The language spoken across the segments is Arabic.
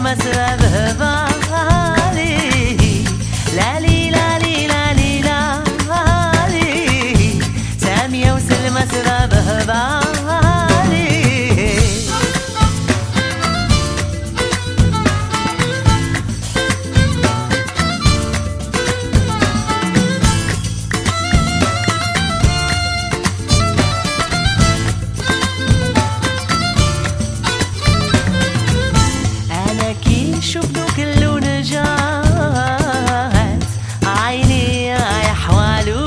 وسلمى سبب بالي لالي لالي لالي لالي سامية وسلمى سبب بالي شفتو كله نجات عيني يا حوالو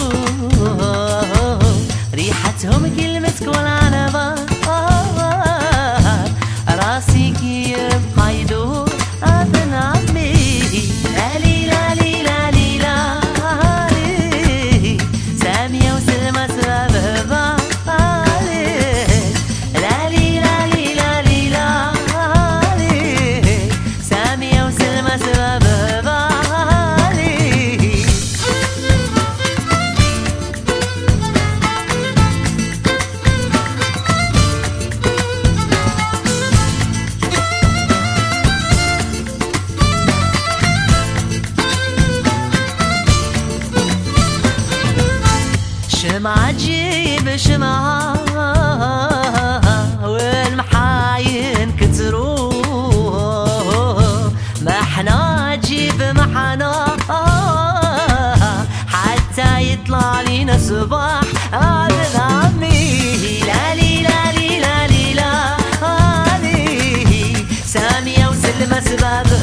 ريحتهم كلمة كل عنبات راسي كيف يدور ابن عمي لالي لالي لالي لالي سامية وسلمى سبب بالي لالي لالي لالي لالي سامية وسلمى سبب بالي شمعة تجيب شمعة والمحاين كتروا محنا تجيب محنا حتى يطلع لينا صباح هذا عمي لالي لالي لالي لالي سامية وسلمى سبب